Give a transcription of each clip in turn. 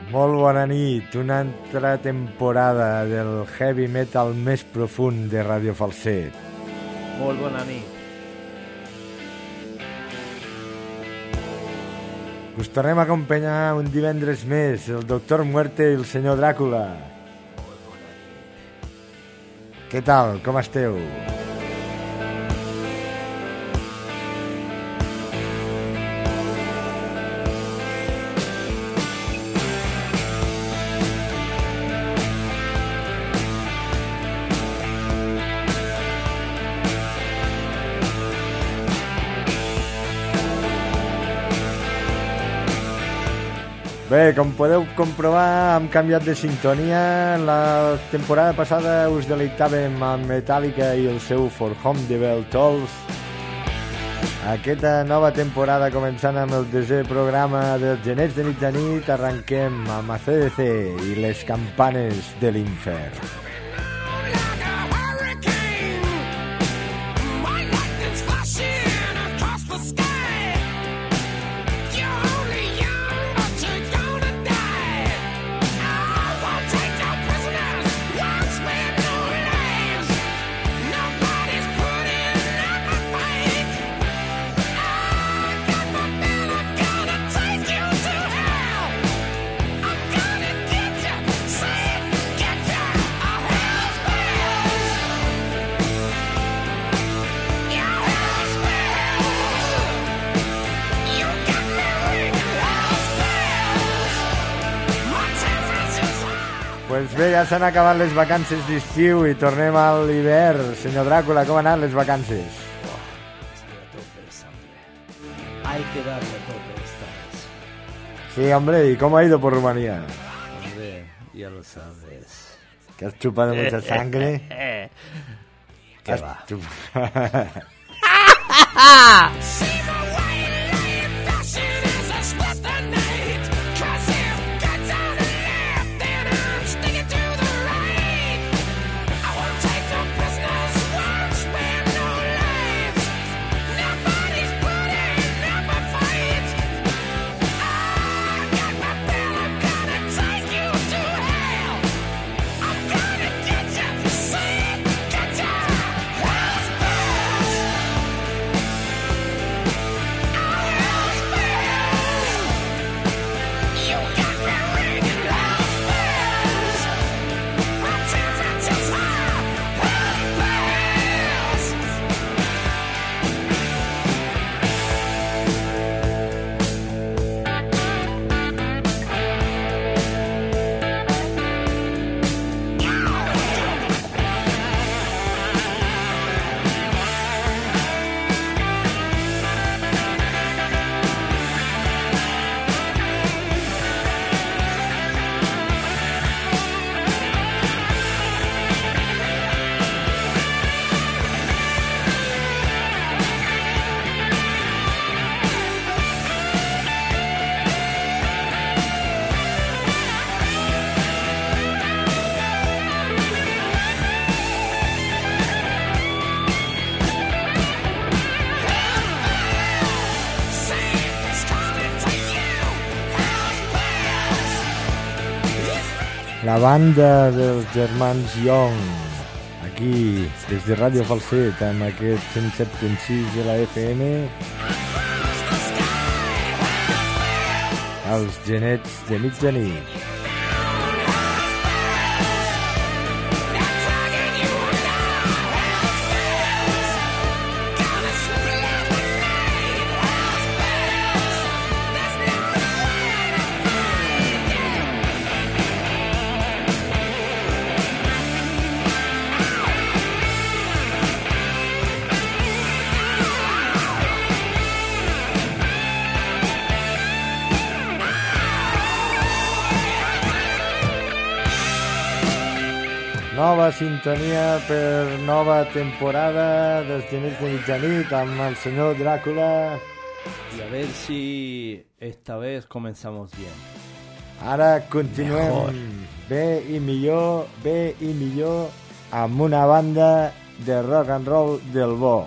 Molt bona nit, una altra temporada del heavy metal més profund de Radio Falset. Molt bona nit. Us tornem a acompanyar un divendres més, el Doctor Muerte i el senyor Dràcula. Molt bona nit. Què tal, com esteu? Bé, com podeu comprovar, hem canviat de sintonia. La temporada passada us deleitàvem amb Metallica i el seu For Whom the Bell Tolls. Aquesta nova temporada, començant amb el 10è programa dels Genets de Mitjanit, arrenquem amb AC/DC i les campanes de l'infern. Pues bé, ja s'han acabat les vacances d'estiu i tornem a l'hivern. Senyor Dràcula, com han anat les vacances? Hay que darle tope esta vez. Sí, hombre, ¿y cómo ha ido por Rumanía? Hombre, ya lo sabes. ¿Que has chupado mucha sangre? ¿Qué va? La banda dels germans Young, aquí, des de Ràdio Falset, amb aquest 107.6 de la FM, els Genets de Mitjanit. Nova sintonia per nova temporada dels Genets de Mitjanit amb el senyor Dràcula. Y a ver si esta vez comenzamos bien. Ara continuem bé i millor amb una banda de rock and roll del bo.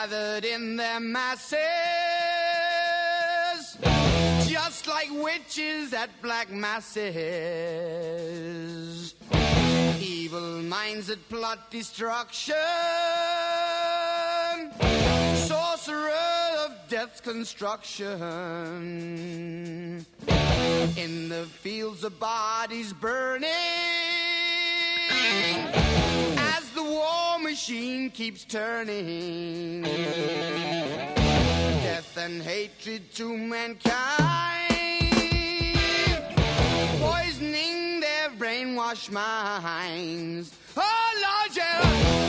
gathered in their masses, just like witches at black masses. Evil minds that plot destruction, sorcerer of death's construction. In the fields of bodies burning, as the war machine keeps turning. Death and hatred to mankind, poisoning their brainwashed minds. Oh Lord, yeah.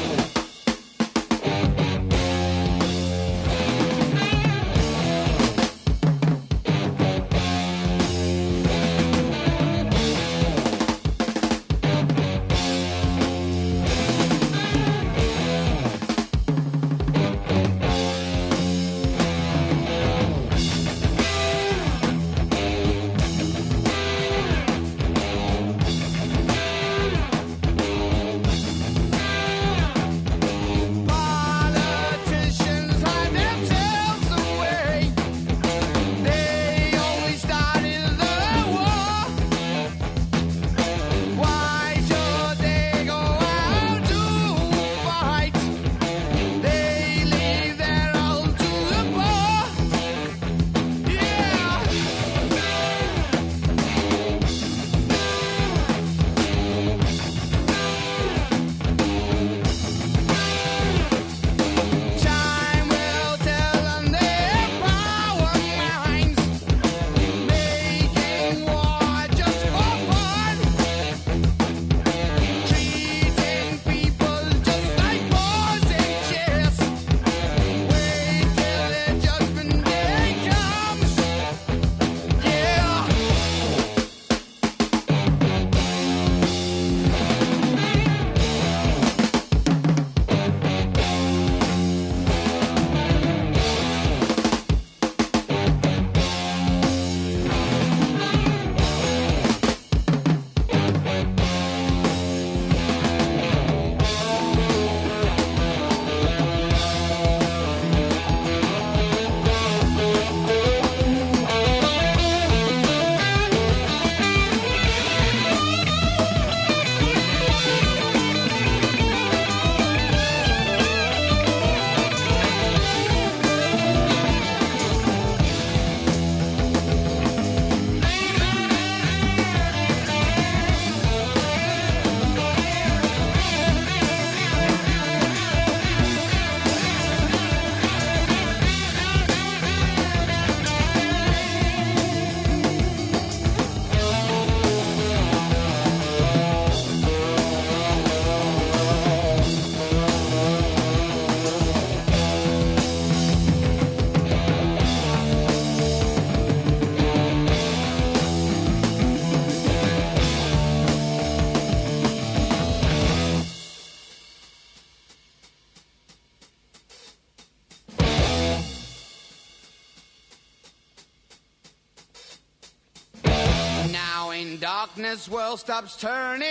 Darkness world stops turning,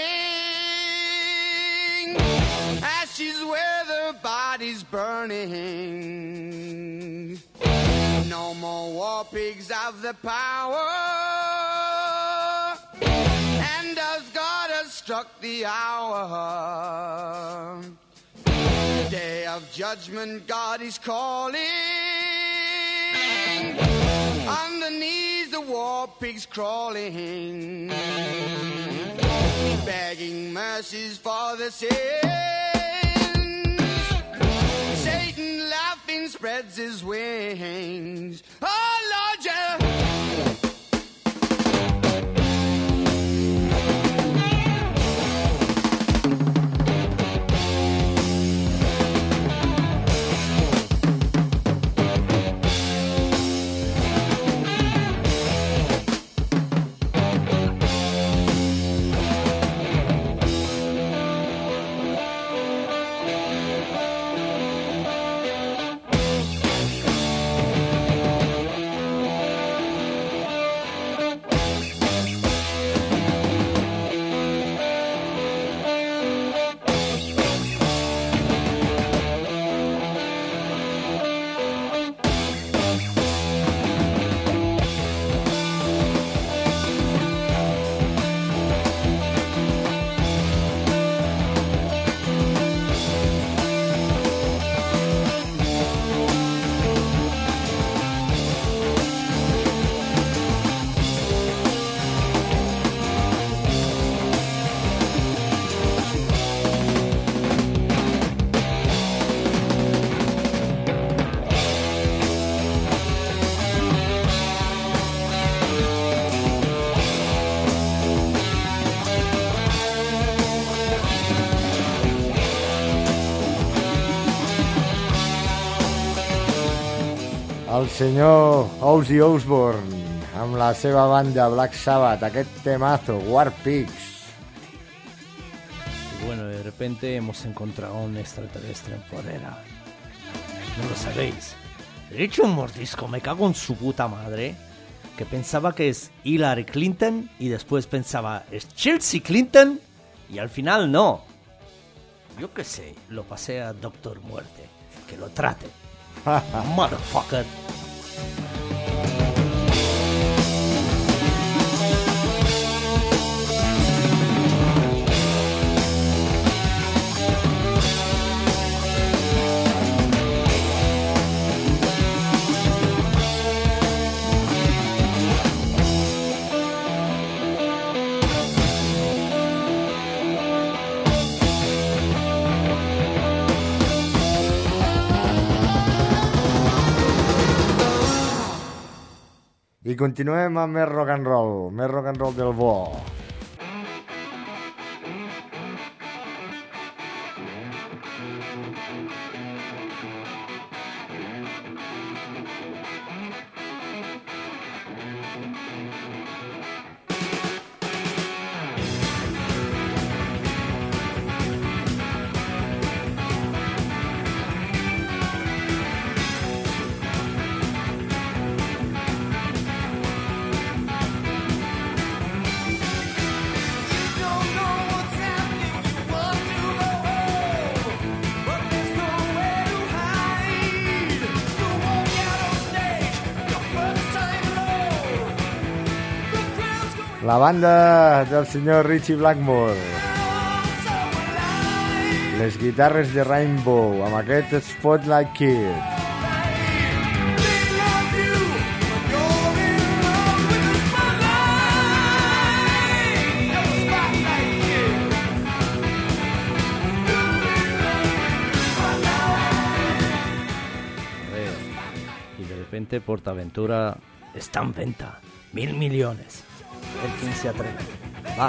ashes where the body's burning. No more war pigs have the power, and as God has struck the hour, day of judgment God is calling. Underneath the war pigs crawling, begging mercies for the sins. Satan laughing spreads his wings. Oh Lord, yeah. el senyor Ozzy Osbourne amb la seva banda Black Sabbath, aquest temazo, War Pigs. Y bueno, de repente hemos encontrado un extraterrestre en Podera. No lo sabéis. Le he hecho un mordisco, me cago en su puta madre. Que pensaba que es Hillary Clinton y después pensaba, ¿es Chelsea Clinton? Y al final no. Yo qué sé, lo pasé a Doctor Muerte. Que lo trate. Motherfucker. I continuem amb més rock and roll del bo. La banda del senyor Richie Blackmore. Les guitarres de Rainbow amb aquest Spotlight Kid. Y de repente Portaventura está en venta. 1.000 millones. El 15 se atreve. Va.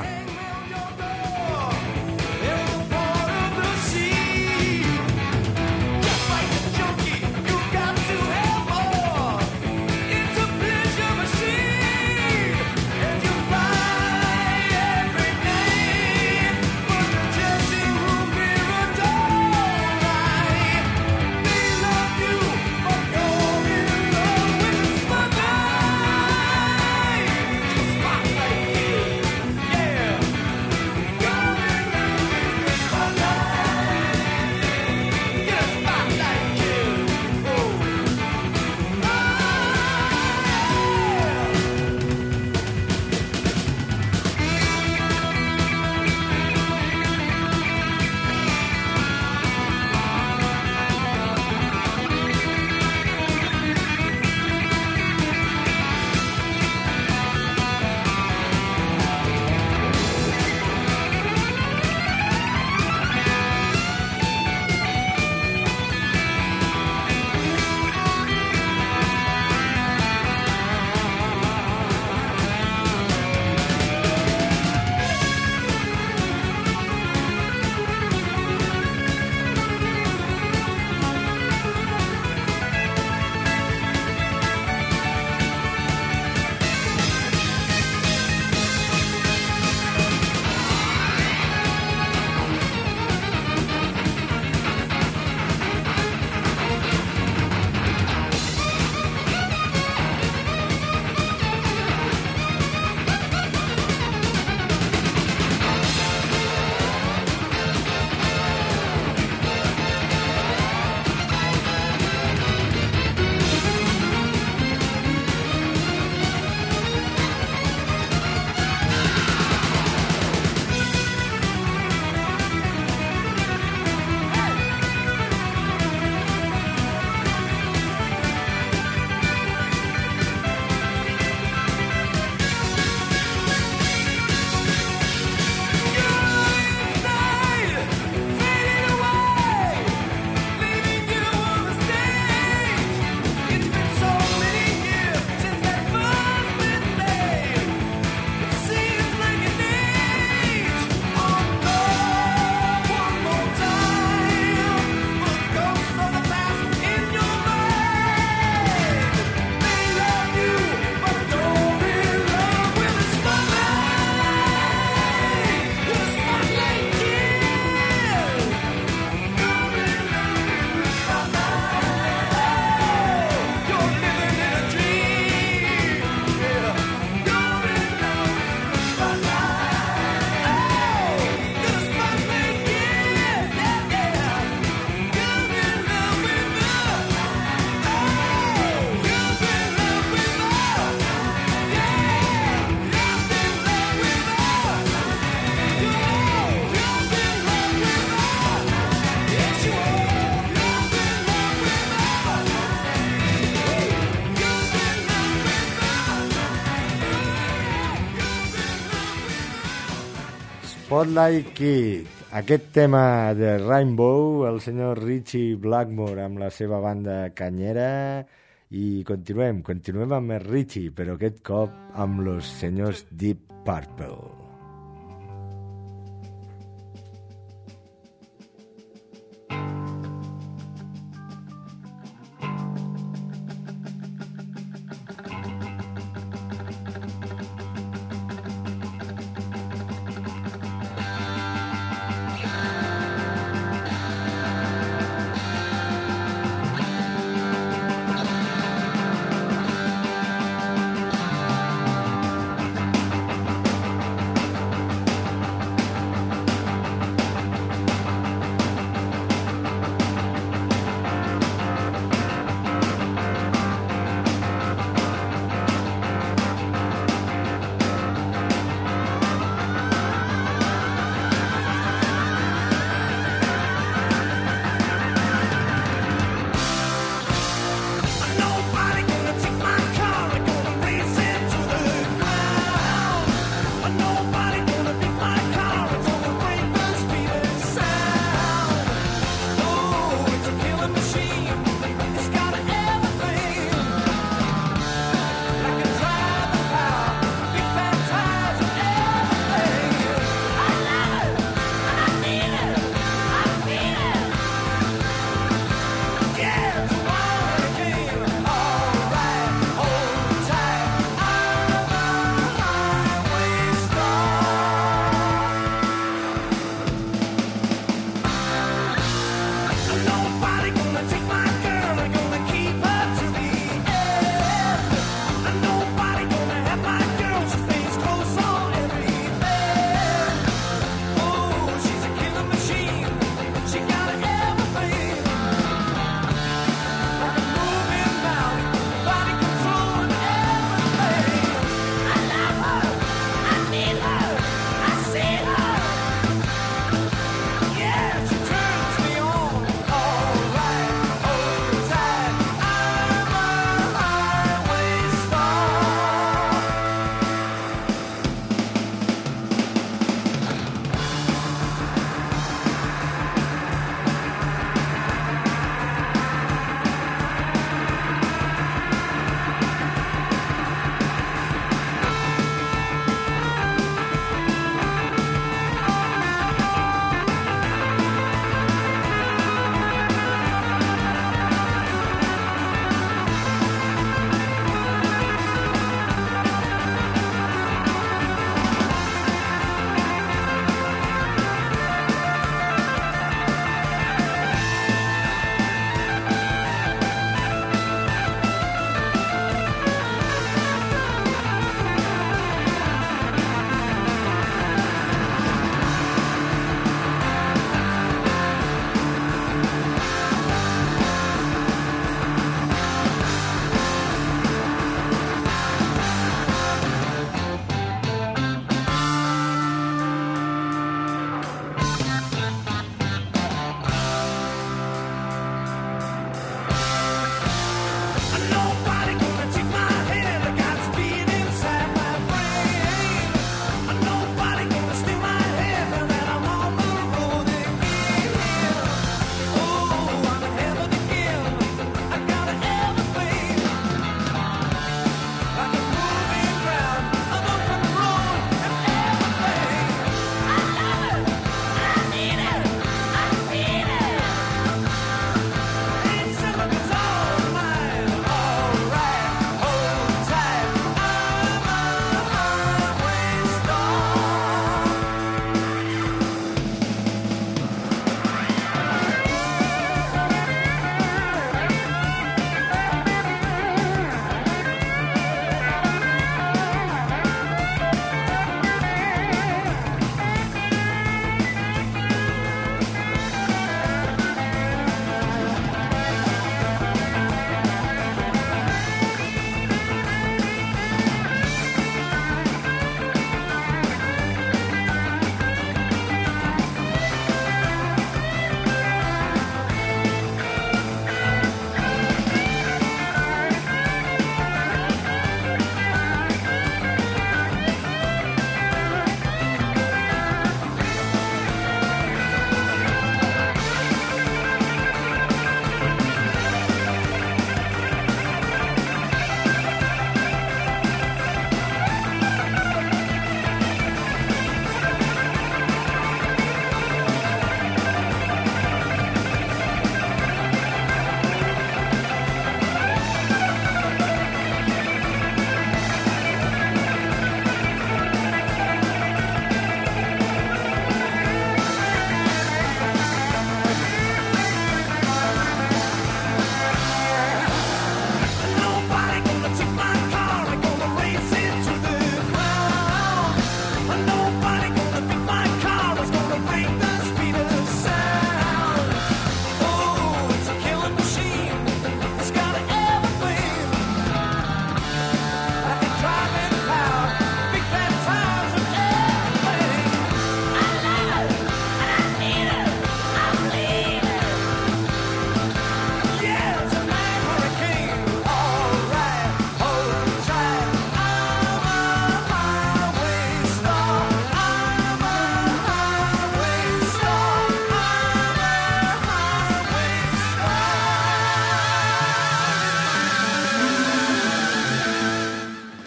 Spotlight Kid. Aquest tema de Rainbow, el senyor Richie Blackmore amb la seva banda canyera, i continuem amb el Richie, però aquest cop amb los senyors Deep Purple.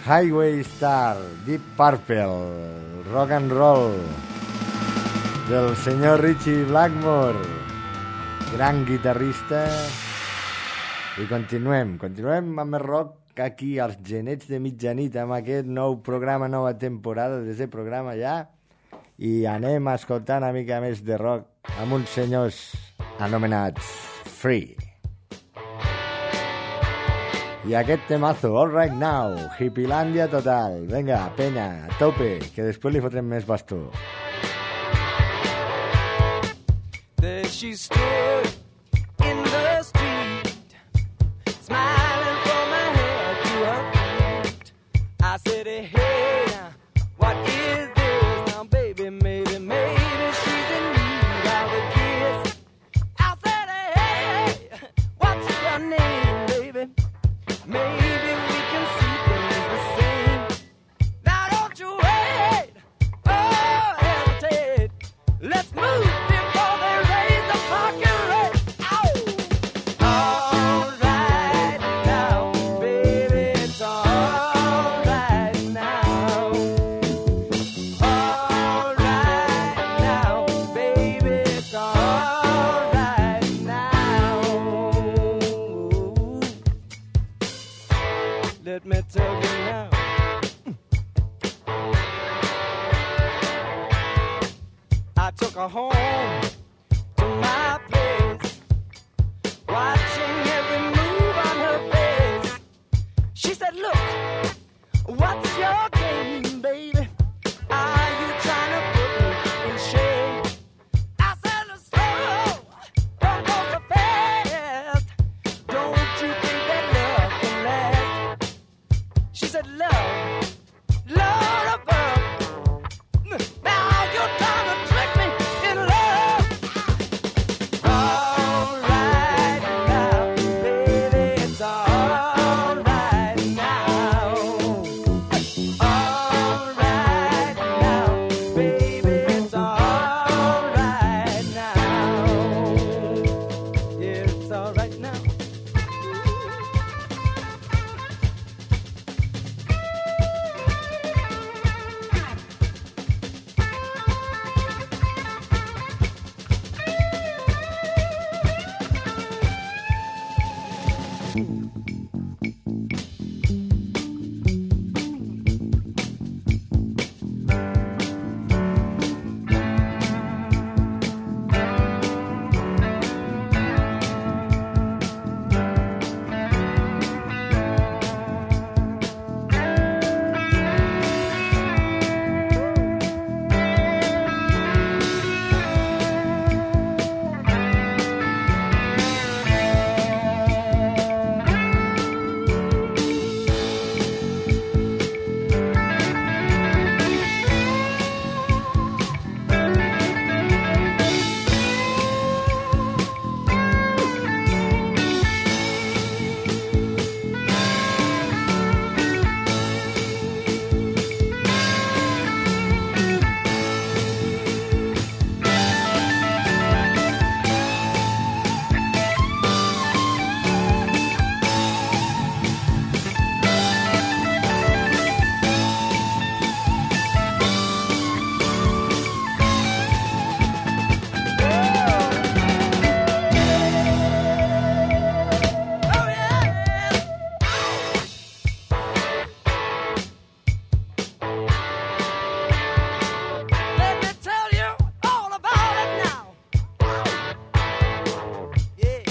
Highway Star, Deep Purple, rock and roll del senyor Ritchie Blackmore, gran guitarrista. I continuem amb el rock aquí als genets de mitjanit amb aquest nou programa, nova temporada d'aquest programa ja, i anem a escoltar una mica més de rock amb uns senyors anomenats Free. I aquest temazo, All Right Now, Hippilàndia total. Venga, penya, a tope, que després li fotrem més bastó. There she stood in the street, smiling from her head to her feet. I said, hey, what is this? Now, baby, maybe she's in need of a kiss. I said, hey, what's your name, baby? Maybe we can see things the same. Now don't you wait, oh, hesitate. Let's move before they raise the parking rate. Ow! All right now, baby, it's all right now. All right now, baby, it's all right now. Let me tell you now. I took her home to my place, watching every move on her face. She said, look, what's your game, baby? Are you trying to put me in shame? I said, slow, don't go so fast. Don't you think that love can last? She said, love, Lord above. Now you're trying to trick me in love. All right now, baby, it's all right now. All right now, baby, it's all right now. Yeah, it's all right now. Let me tell you all about it now. Yeah.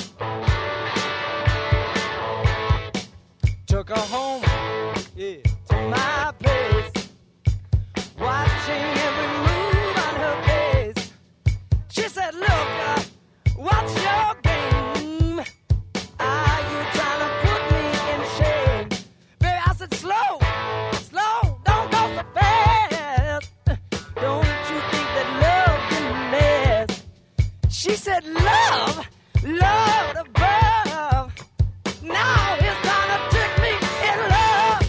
Took her home, yeah, to my place, watching every move on her face. She said, look, what's your game? Are you trying to put me in shame? Baby, I said, slow, don't go so fast. Don't you think that love can last? She said, love above. Now it's gonna trick me in love.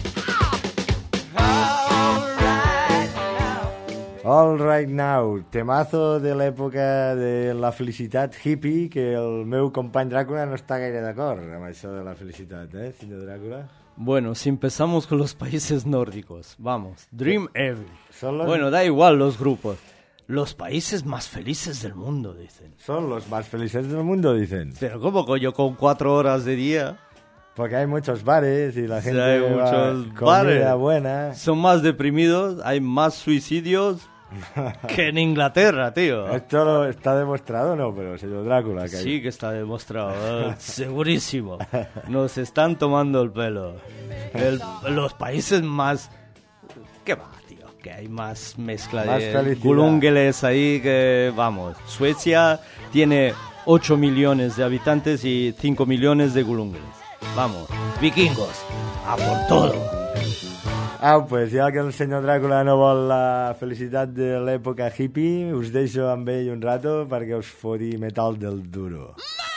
All right now. All Right Now, temazo de l'època de la felicitat hippie, que el meu company Dràcula no està gaire d'acord amb això de la felicitat, senyor Dràcula? Bueno, si empezamos con los países nórdicos, vamos, Dream Evil. Son los- Bueno, da igual los grupos. Los países más felices del mundo, dicen. Son los más felices del mundo, dicen. Pero ¿cómo coño con 4 horas de día? Porque hay muchos bares y la gente hay va muchos comida bares. buena. Son más deprimidos, hay más suicidios que en Inglaterra, tío. Esto está demostrado, ¿no? Pero señor Drácula, que Sí que está demostrado, segurísimo. Nos están tomando el pelo. Los países más... ¿Qué va, tío? Que hay más mezcla Más de felicidad. gulúngeles ahí que... Vamos, Suecia tiene 8 millones de habitantes y 5 millones de gulúngeles. Vamos, vikingos, a por todo. pues ja que el senyor Dràcula no vol la felicitat de l'època hippie, us deixo amb ell un rato perquè us foti metal del duro.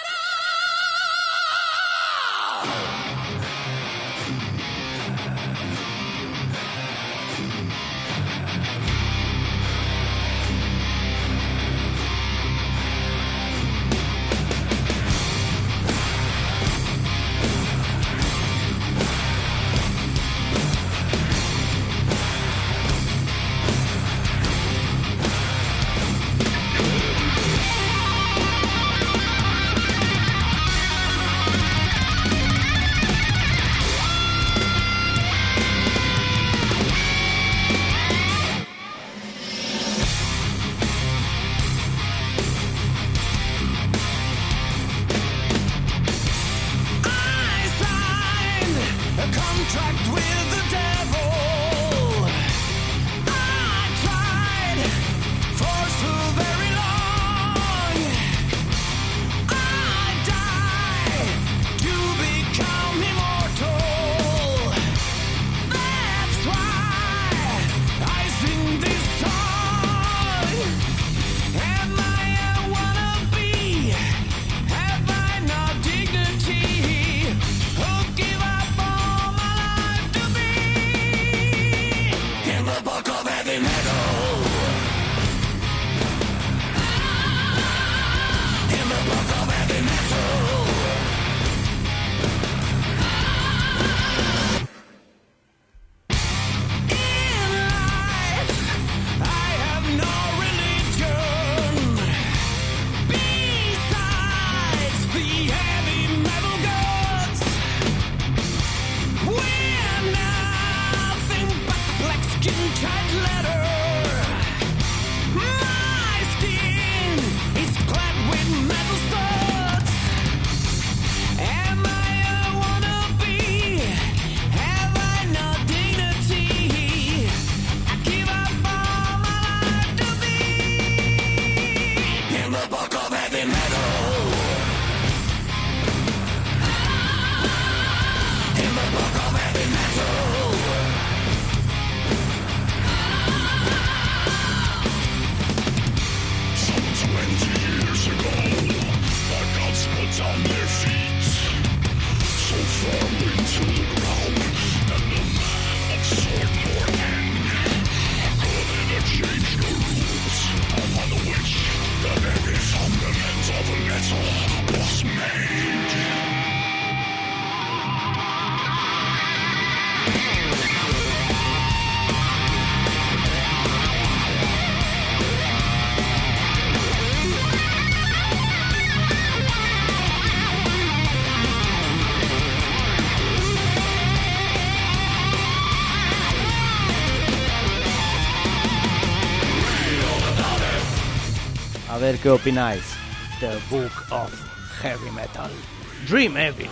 A ver qué opináis. The Book of Heavy Metal. Dream Evil.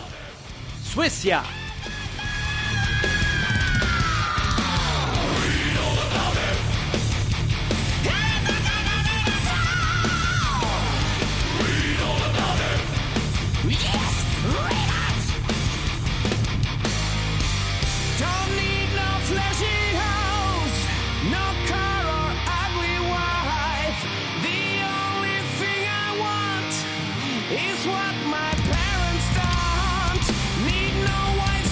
Suecia. Don't need no flashy house, no car or ugly wife. The only thing I want is what my parents don't. Need no white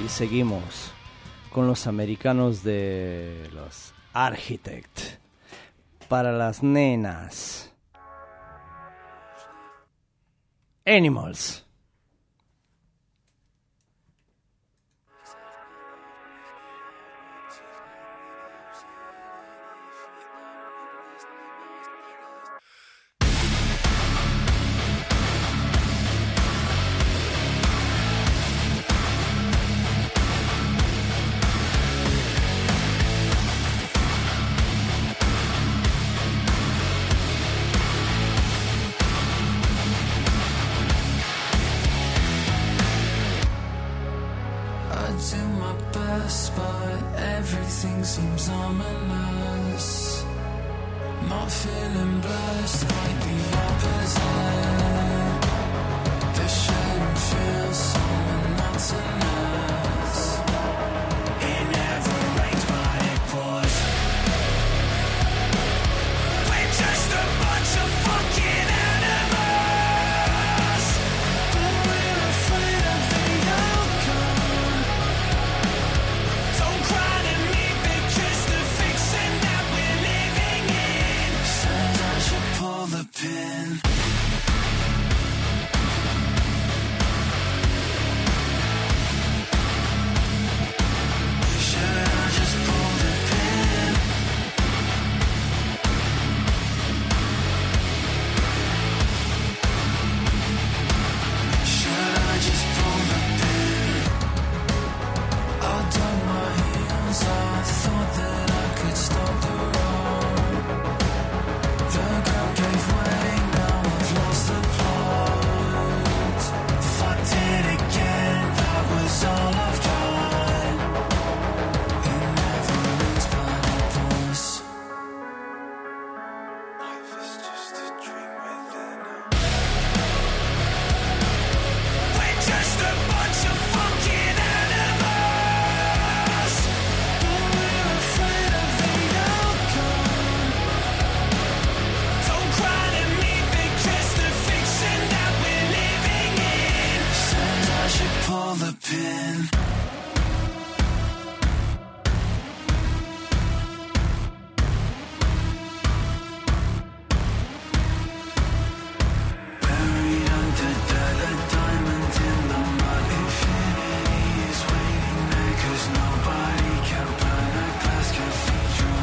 Y seguimos con los americanos de los Architect. Para las nenas. Animals. Everything seems ominous. Not feeling blessed, quite the opposite. The shouldn't feel so monotonous. It never rains, but it pours. We're just a bunch of fucking animals. But we're afraid of the outcome. Don't cry to me because the fiction that we're living in says I should pull the pin. Should I just pull the pin? Should I just pull the pin? I'll dug my heels. I thought that I could stop the road. The girl gave way, now I've lost the plot. Fucked it again, that was all I've got. It never ends, but it pours. Life is just a dream within a. We're just a bunch of fucking animals. But we're afraid of the outcome. Don't cry to me because the fiction that we're living in says I should pull the pin. Buried under dirt, a diamond in the mud. Infinity is waiting there 'cause nobody can burn a glass cathedral.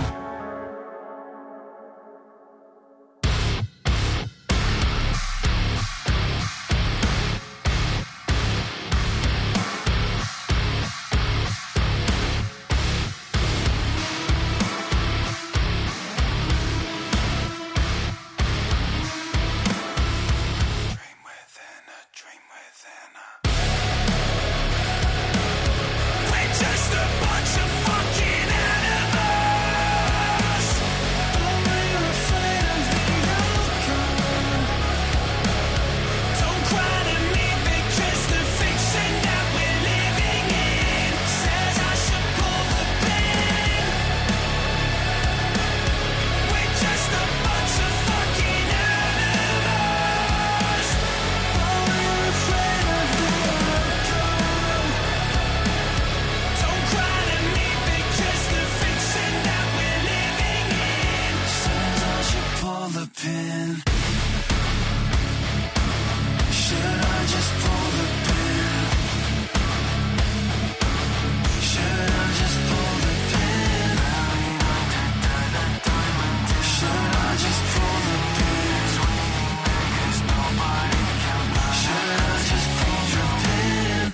Dream within a dream within a. We're just a bunch of fucking animals. But we're afraid of the outcome. Don't cry to me because the fiction that we're living in says I should pull the pin. We're just a bunch of fucking animals. But we're afraid of the outcome. Don't cry to me because the fiction that we're living in says I should pull the pin. Should I just pull the pin? Should I just pull the pin? Should I just pull the pin? Should I just pull the pin?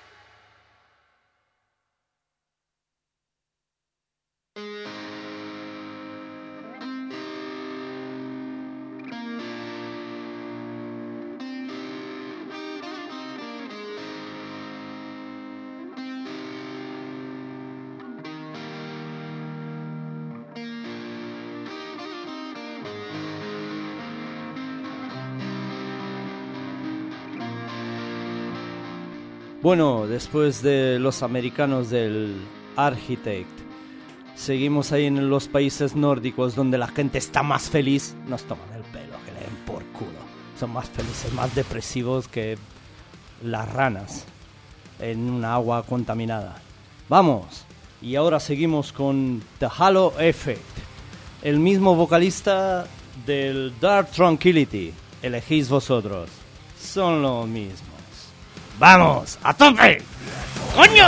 Bueno, después de los americanos del Architect, seguimos ahí en los países nórdicos donde la gente está más feliz. Nos toman el pelo, que le den por culo. Son más felices, más depresivos que las ranas. en un agua contaminada. Vamos, y ahora seguimos con The Halo Effect, el mismo vocalista del Dark Tranquility. Elegís vosotros, son los mismos. ¡Vamos, a tope! ¡Coño!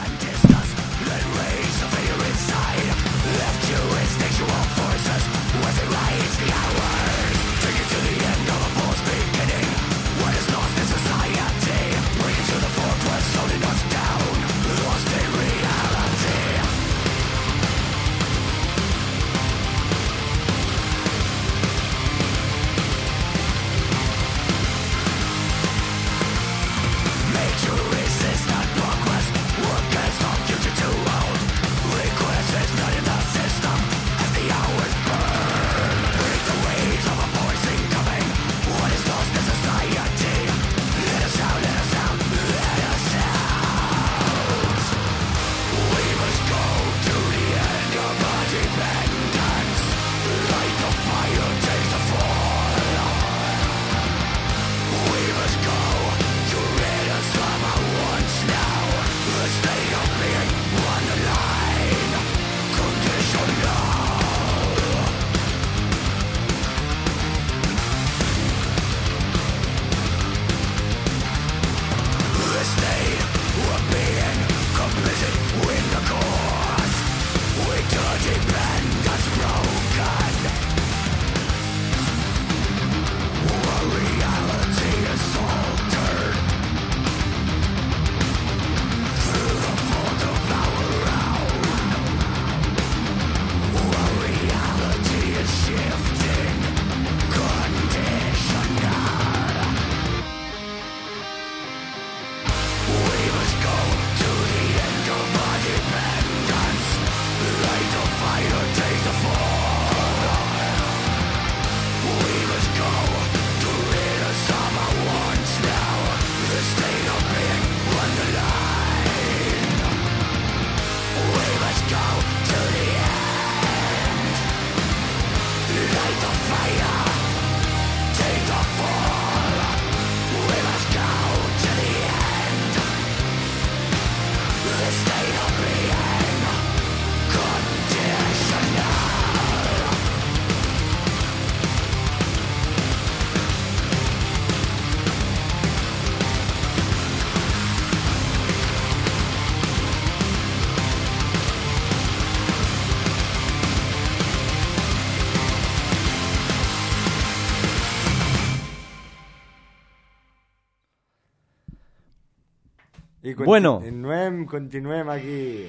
Y Bueno. continuem aquí.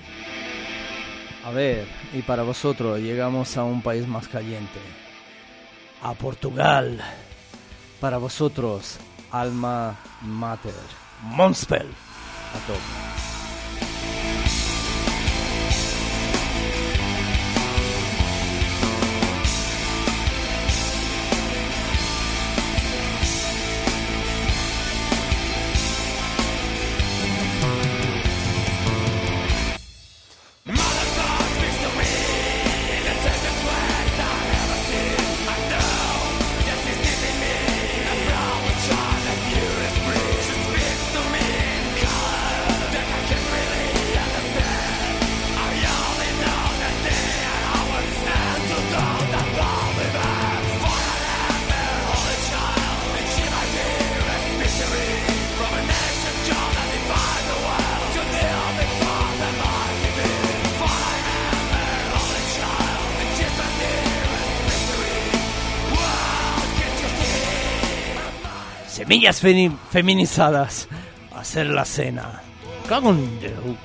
A ver, y para vosotros llegamos a un país más caliente, a Portugal. Para vosotros, Alma Mater, Monspell, a tope. Semillas feminizadas, hacer la cena. Cago en Dios.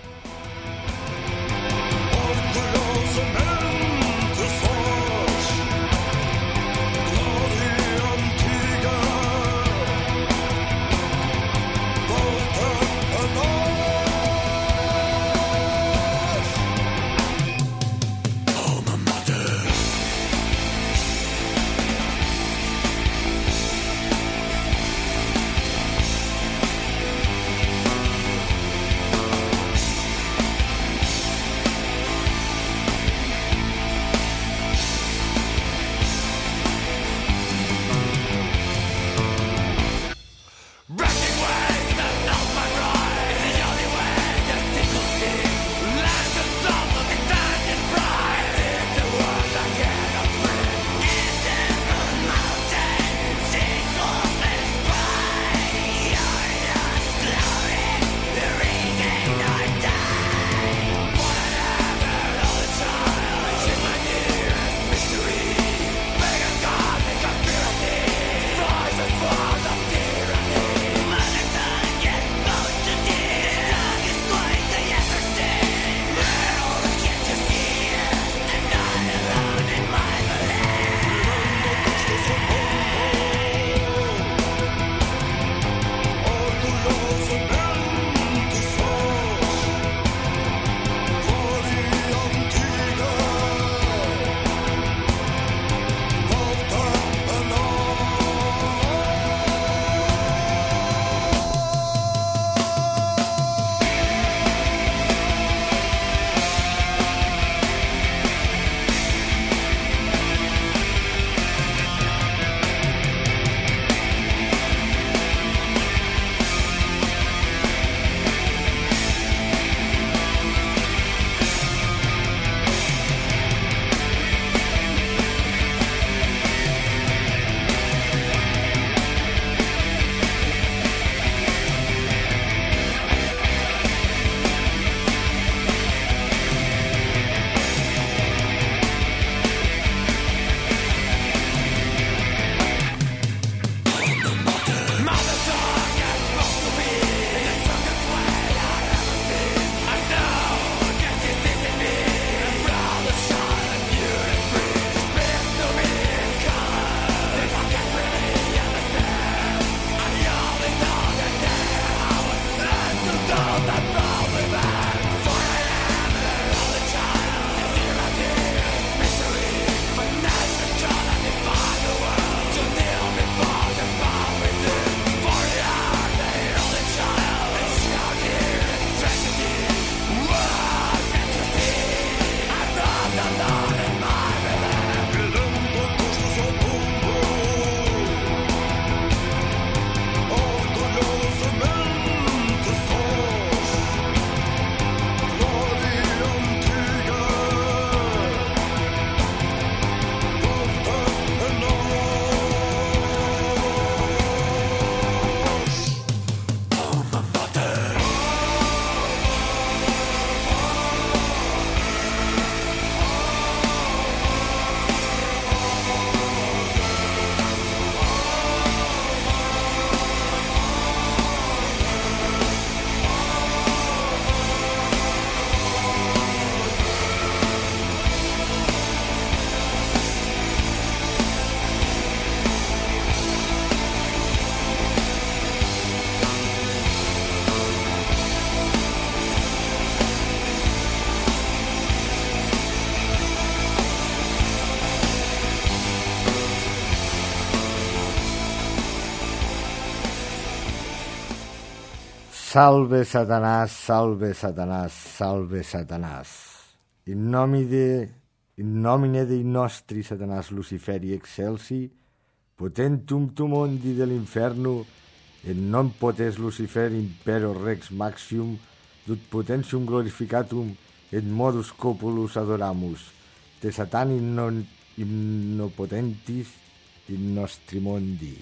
Salve Satanàs, salve Satanàs, salve Satanàs. In nomine Dei nostri Satanàs Luciferi excelsi, potentum tumondi dell'inferno, et non potes Lucifer impero rex maxium, dut potentium glorificatum, et modus copulus adoramus, te Satani imnopotentis in nostri mondi.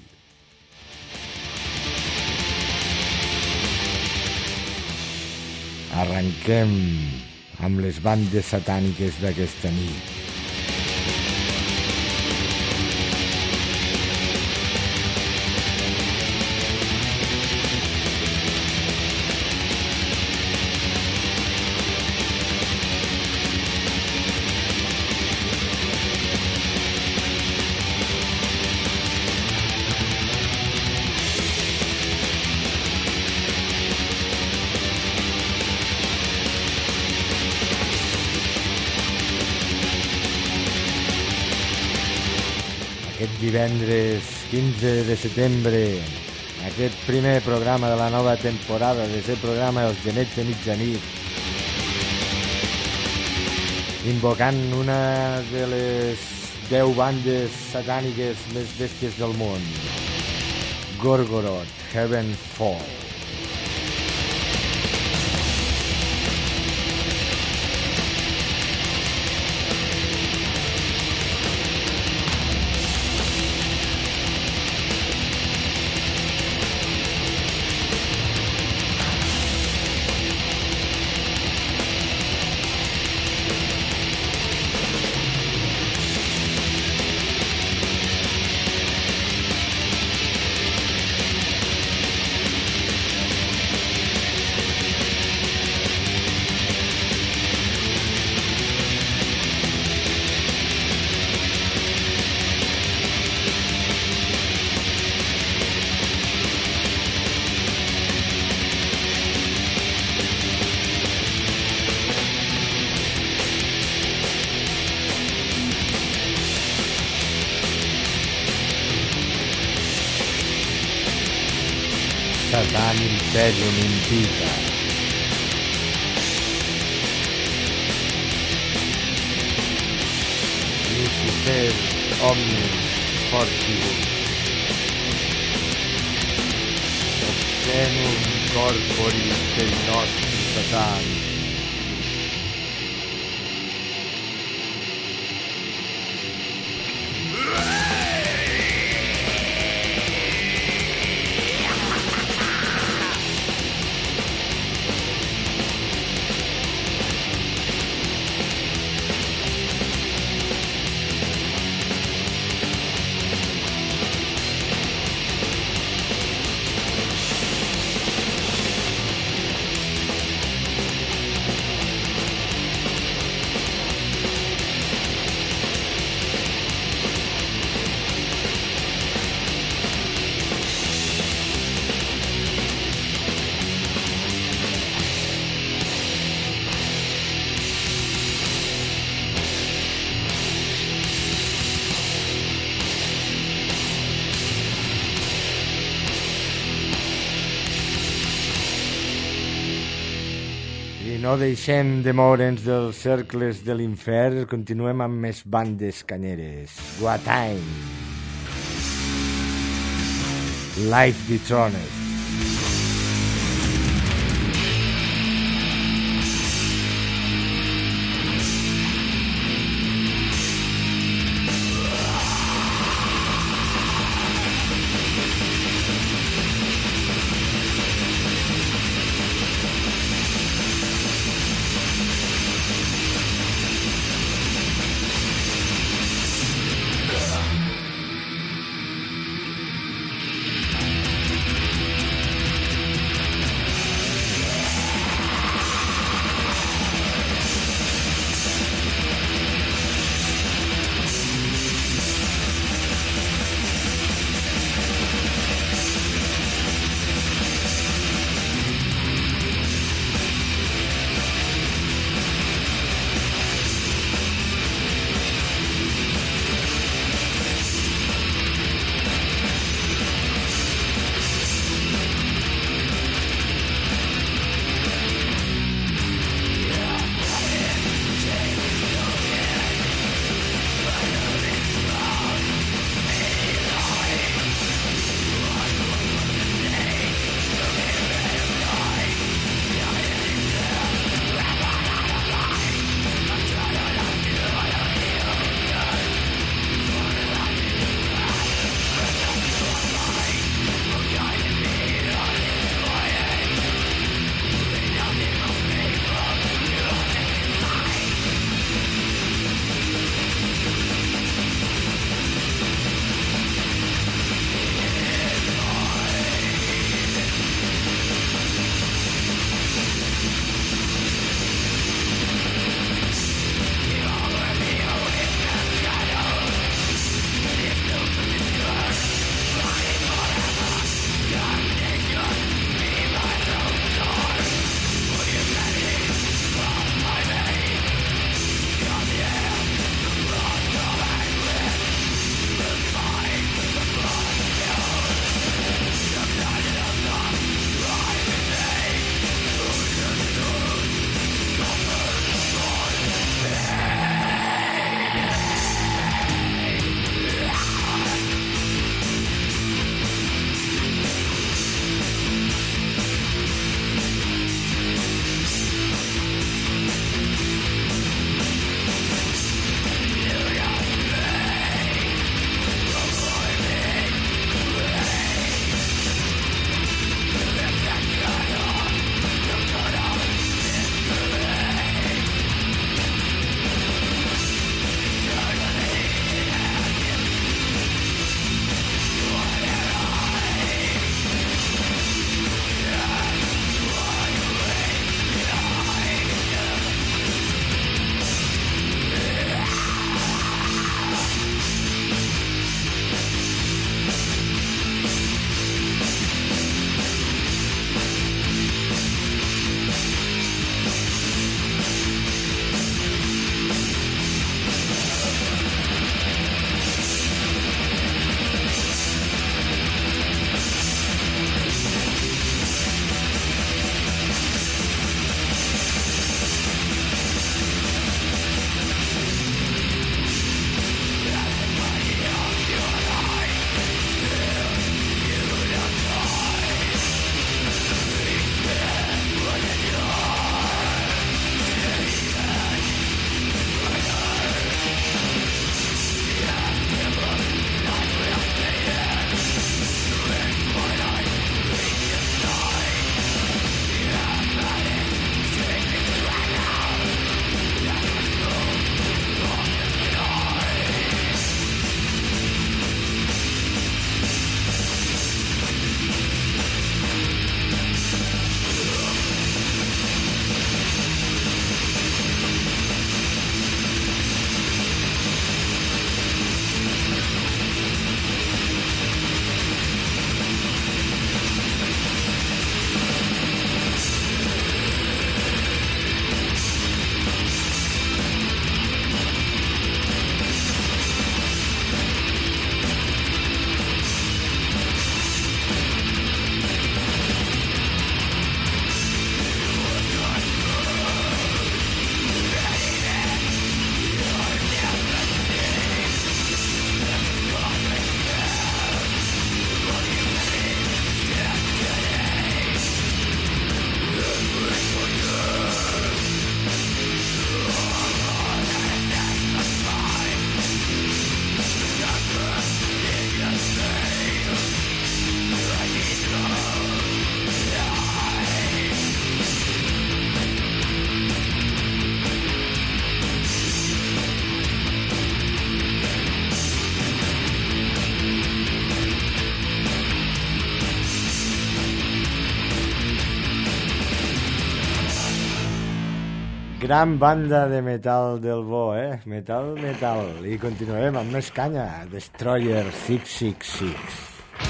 Arrenquem amb les bandes satàniques d'aquesta nit. Divendres 15 de setembre, aquest primer programa de la nova temporada de ser programa Els Genets de Mitjanit, invocant una de les 10 bandes satàniques més bèsties del món, Gorgoroth, Heaven Fall. Satan Imperium Invita. Lucifer Omnis Fortibus. Obscenum corporis Dei nostri Satani. No deixem de moure'ns dels cercles de l'infern, continuem amb més bandes canyeres. Guatime, Life Dethroned. gran banda de metal del bo, Metal. I continuarem amb més canya. Destroyer 666.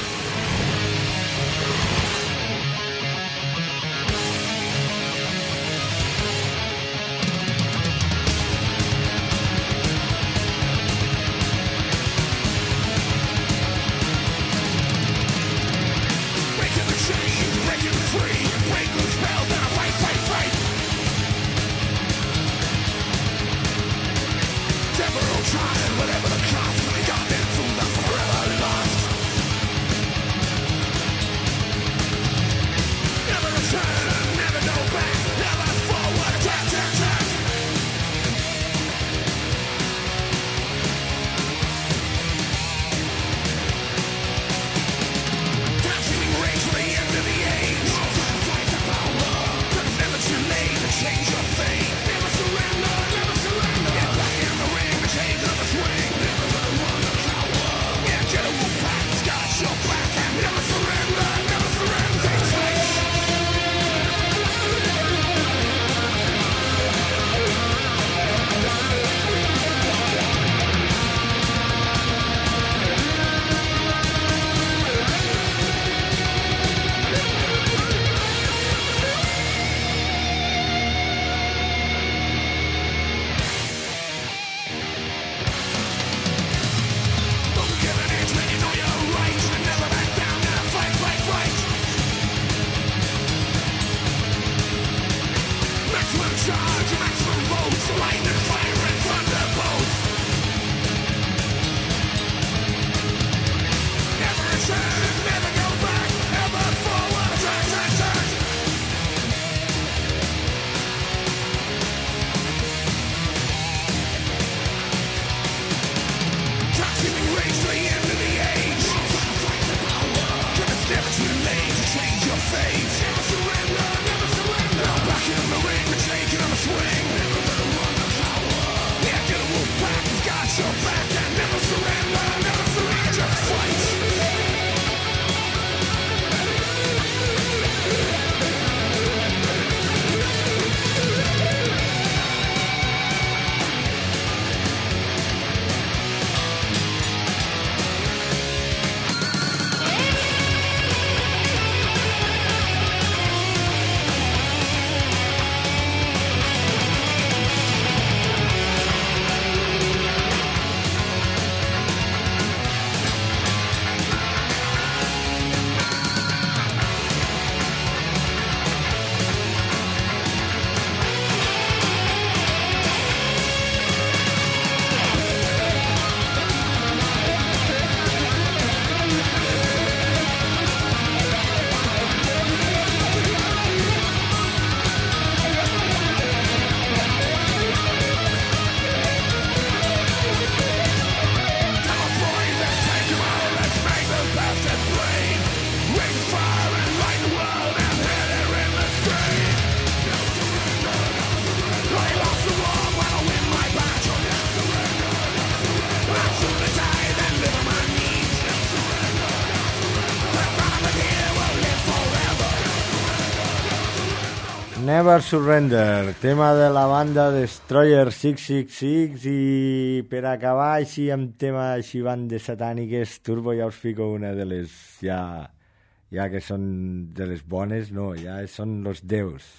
Never Surrender, tema de la banda Destroyer 666, i per acabar així amb tema així bandes satàniques, Turbo ja us fico una de les ja que són de les bones, no, ja són los déus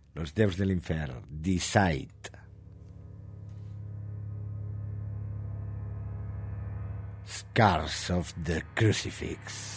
de l'infern, Decide. Scars of the Crucifix.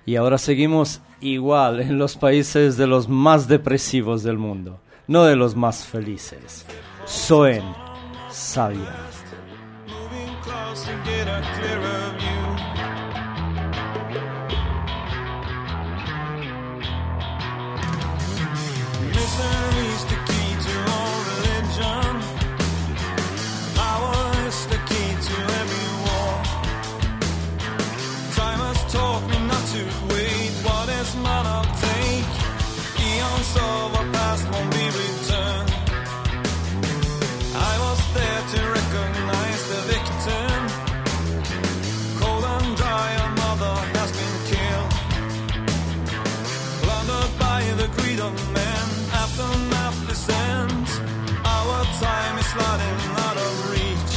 Y ahora seguimos igual en los países de los más depresivos del mundo, no de los más felices. Soen, Sabia. Moving close to get a clearer view. Misery's the key to all religion. Power is the key to every war. Time has taught me not to wait. What is mine I'll take. Eons of our past won't be returned. I was there to recognize the victim. Cold and dry, our mother has been killed. Plundered by the greed of men. Aftermath descends. Our time is sliding out of reach.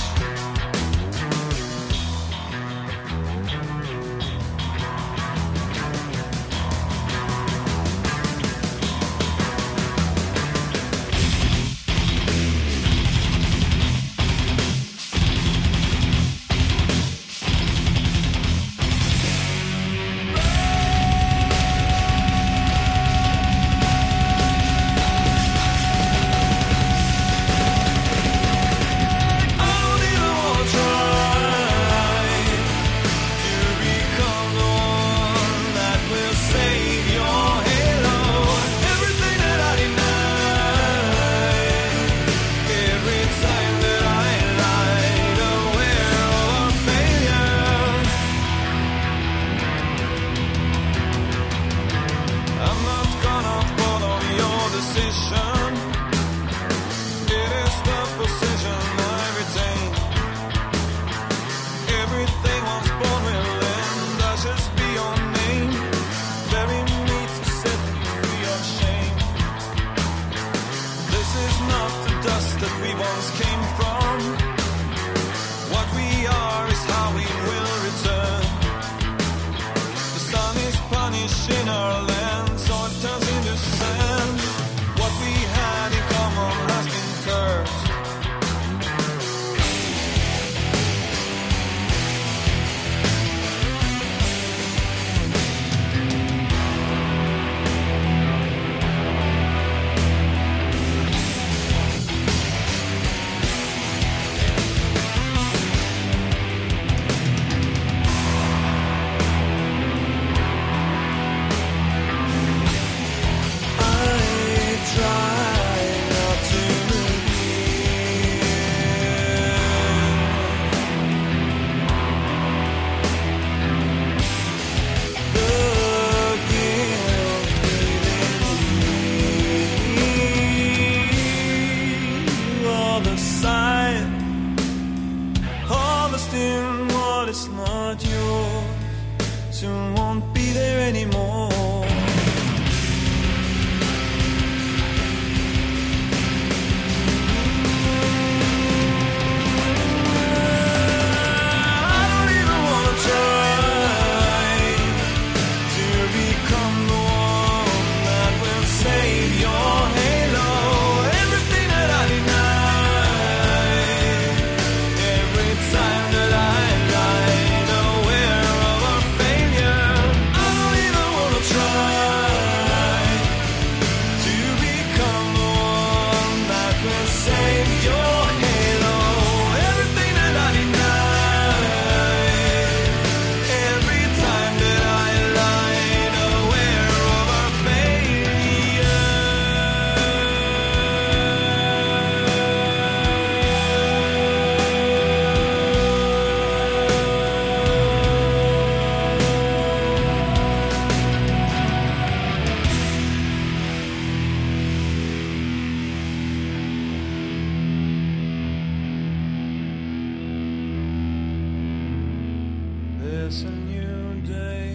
It's a new day.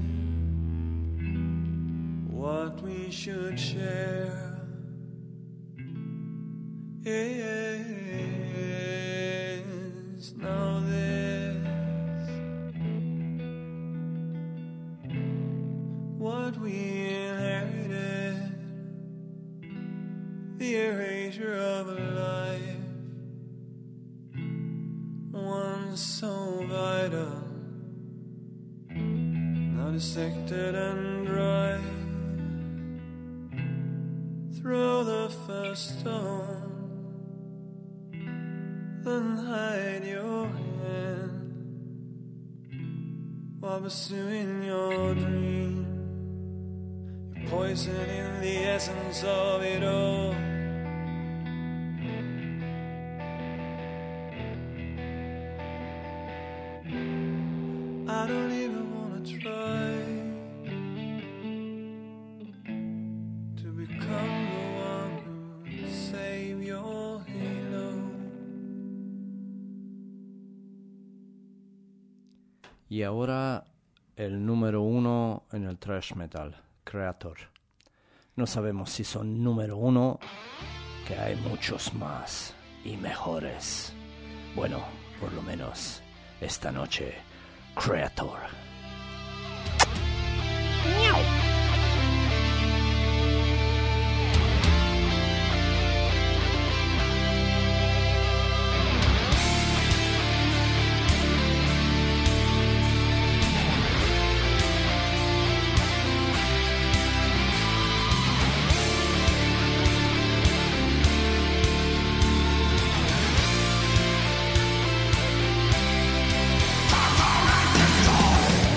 What we should share is now this. What we inherited, the erasure of a life once so vital. Not dissected and dry. Throw the first stone, then hide your hand while pursuing your dream. You're poisoning the essence of it all. I don't even wanna try to become the one who save your halo. Y ahora el número 1 en el thrash metal, Kreator. No sabemos si son número 1, que hay muchos más y mejores. Bueno, por lo menos esta noche, Kreator. Destroy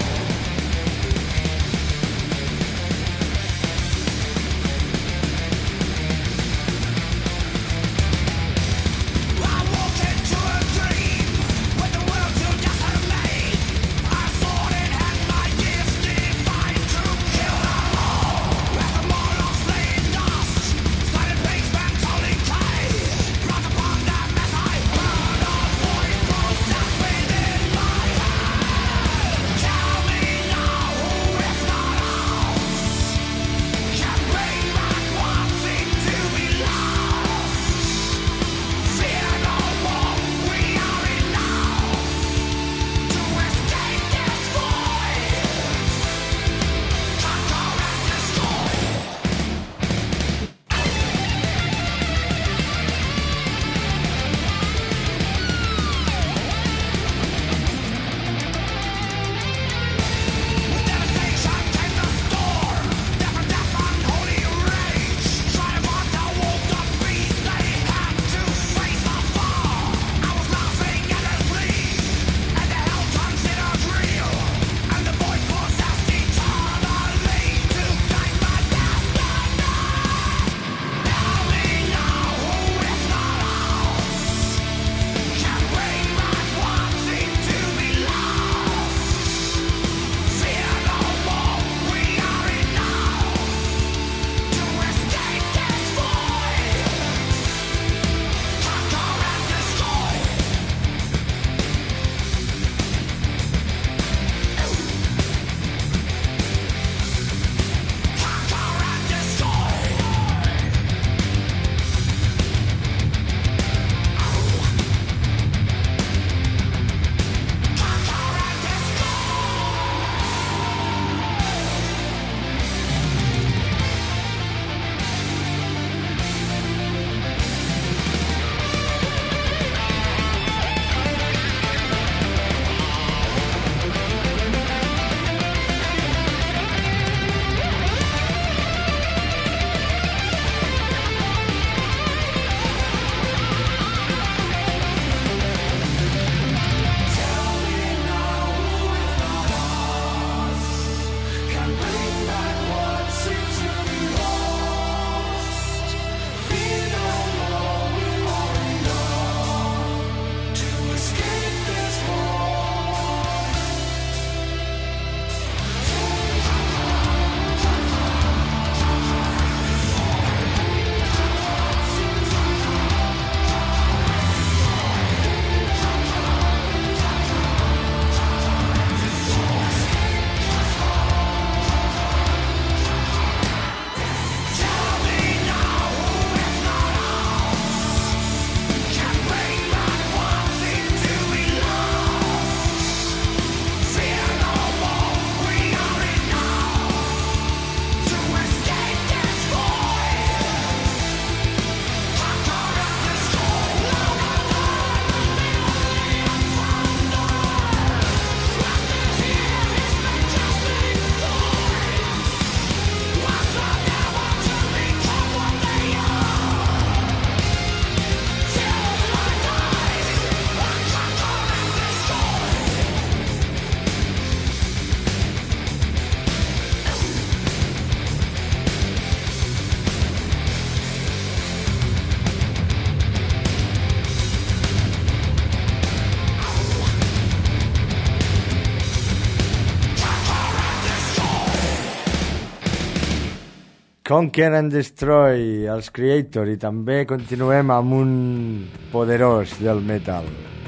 Conquer and Destroy, els Creator, i també continuem amb un poderós del metal.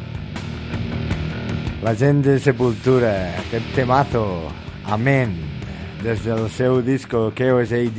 La gent de Sepultura, aquest temazo, Amen, des del seu disco Chaos AD.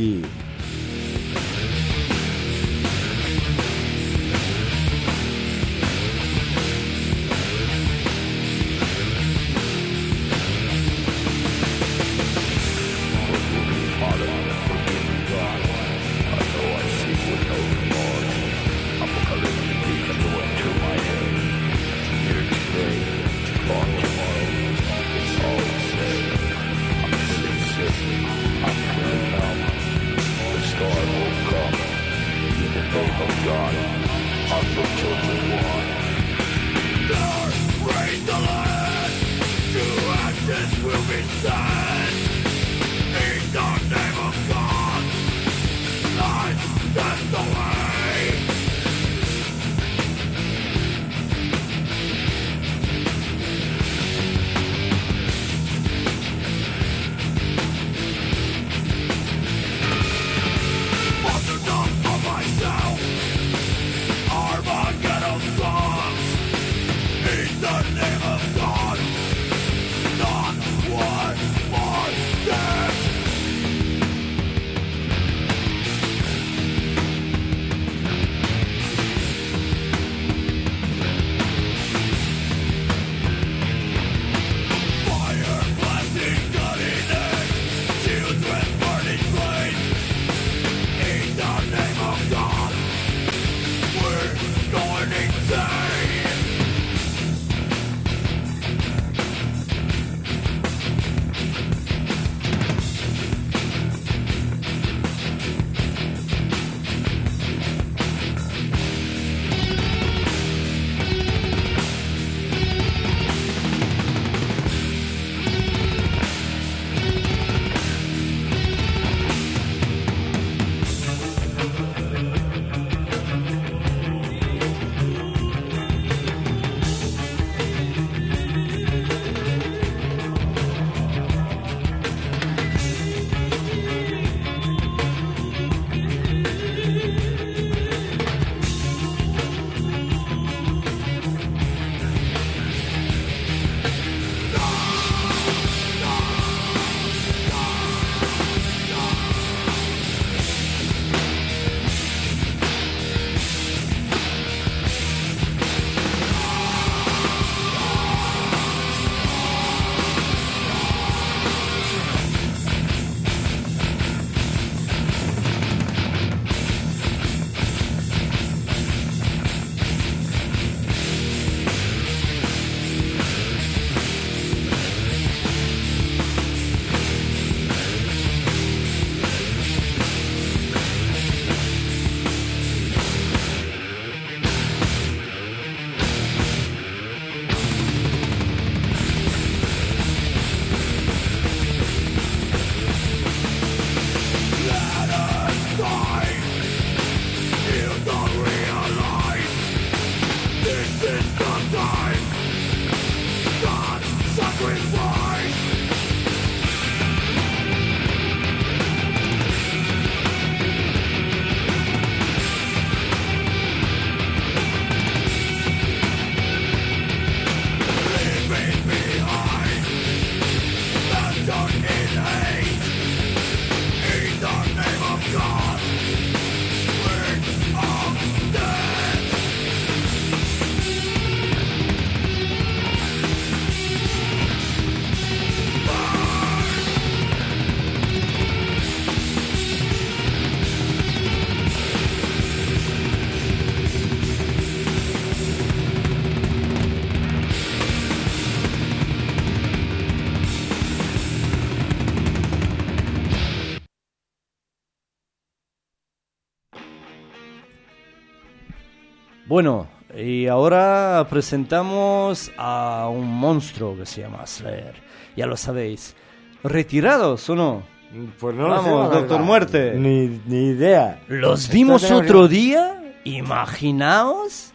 Bueno, y ahora presentamos a un monstruo que se llama Slayer. Ya lo sabéis. ¿Retirados o no? Pues no Vamos, lo sé, la Doctor verdad. Muerte. Ni idea. Los Esto vimos tengo que- otro día. Imaginaos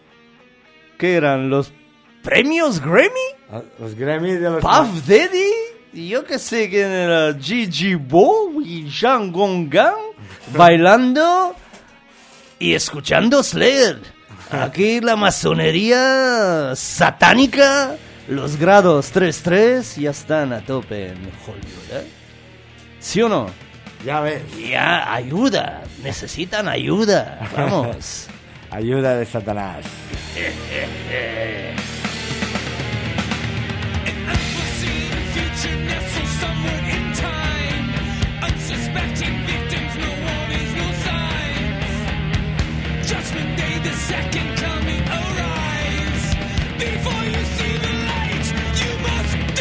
que eran los premios Grammy. Los Grammy de los... Puff Daddy. Y yo que sé quién era. Gigi Bo y Jean Gongan. bailando y escuchando Slayer. Aquí la masonería satánica, los grados 3-3 ya están a tope en Hollywood, ¿eh? ¿Sí o no? Ya ves. Ya, ayuda, necesitan ayuda, vamos. Ayuda de Satanás. Unforeseen future nestles somewhere in time. Unsuspecting victims, no warnings, no signs. Judgment Day, the second coming arrives. Before you see the light, you must die.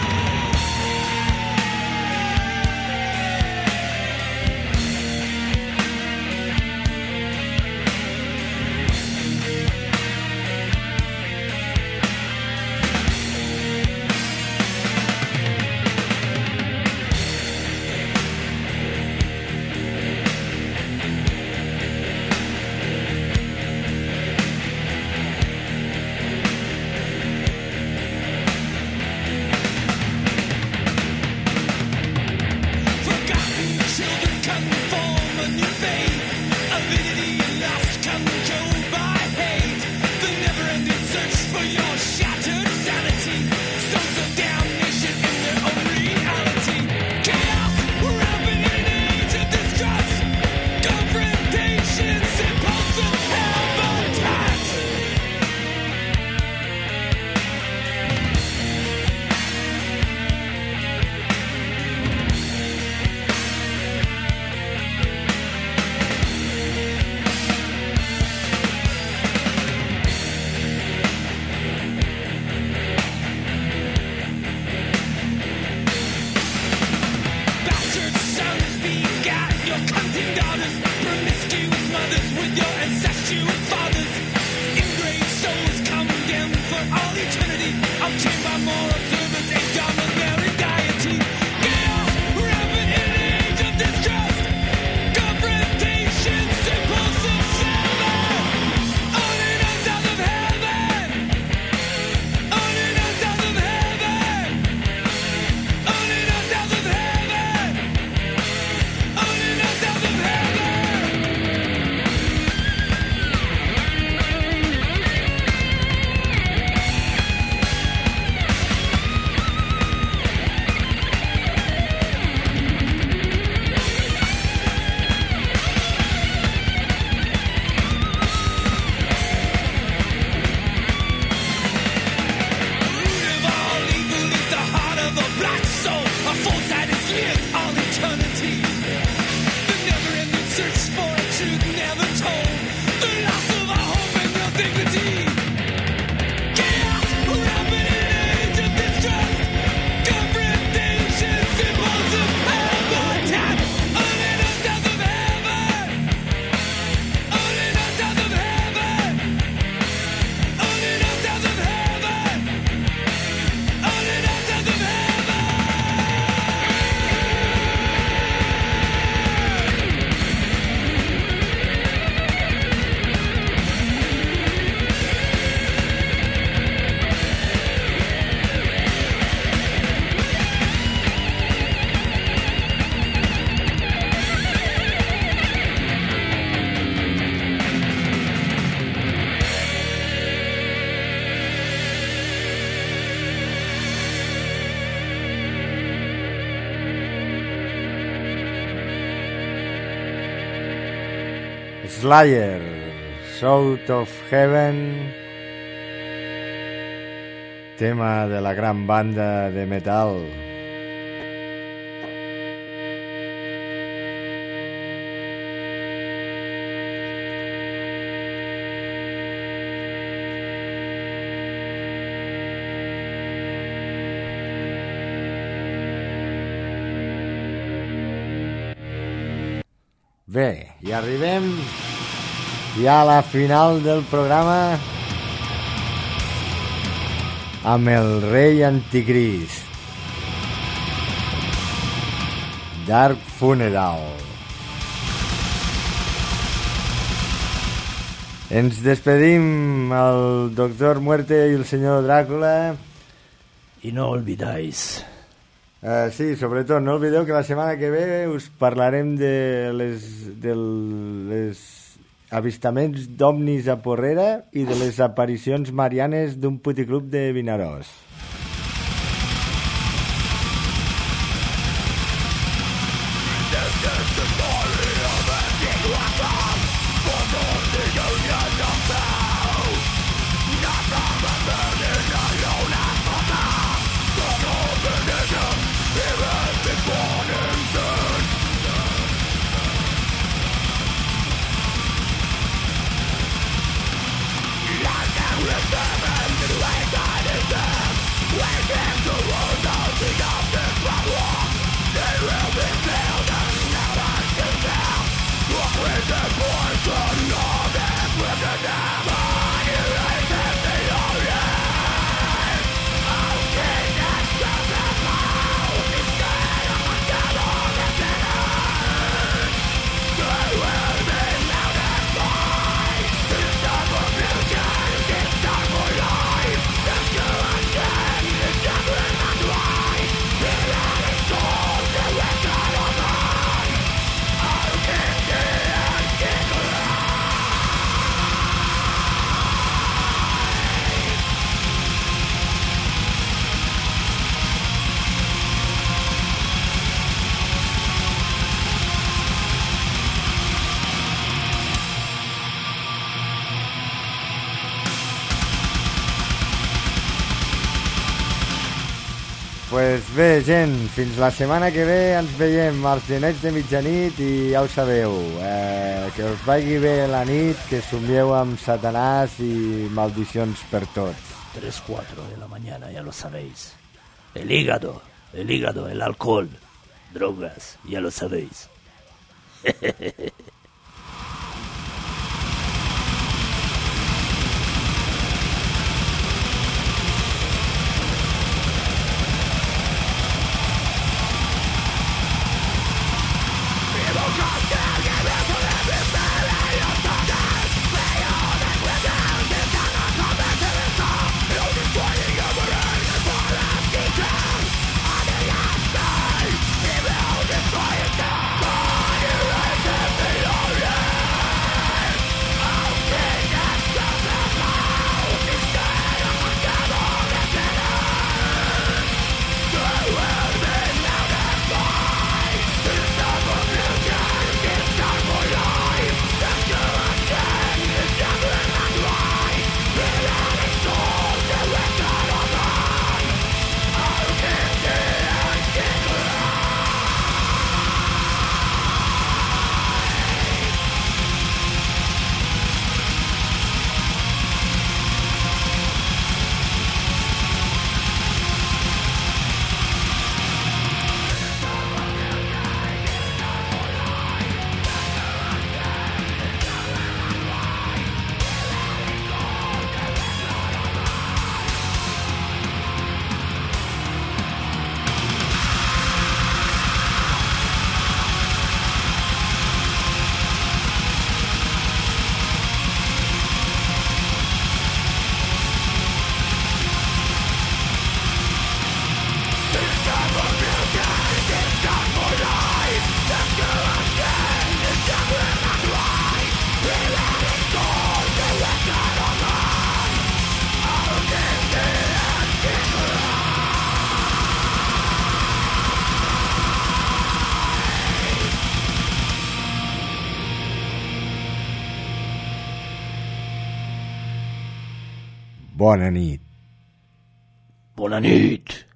Forgotten children come form a new faith. Avidity lost, controlled by hate. The never-ending search for your shattered sanity. Souls of damnation in their own reality. Chaos rampant in an age of distrust. Confrontations, impulsive habitat. Bastard sons begat your cunting daughters, promiscuous mothers with your incestuous fathers. Ingrate souls condemned for all eternity, obtained by more observers, a dominary deity. Chaos rampant in an age of distrust. Confrontations, impulsive seven. Only known south of heaven. Only known south of heaven. Only known south of heaven. Only known south of heaven. Root of all evil is the heart of a black soul. A full-sided lived all eternity. The never-ending search for a truth never told. The loss of our hope and your dignity. Chaos rampant in an age of distrust. Confrontations, impulsive habitat. Only known south of heaven. Only known south of heaven. Only known south of heaven. Only known south of heaven. Slayer, South of Heaven, tema de la gran banda de metal. Bé, i arribem ja a la final del programa amb el rei anticrist, Dark Funeral. Ens despedim al Doctor Muerte i el senyor Dràcula. Y no olvidáis Sí, sobretot no oblideu que la setmana que ve us parlarem de les avistaments d'ovnis a Porrera i de les aparicions marianes d'un puticlub de Vinaròs. Pues bé, gent, fins la setmana que ve ens veiem als genets de mitjanit i ja ho sabeu, que us vagi bé la nit, que somieu amb Satanàs i maldicions per tots. 3-4 de la mañana, ya lo sabéis. El hígado, el alcohol, drogas, ya lo sabéis. Bona nit. Bona nit.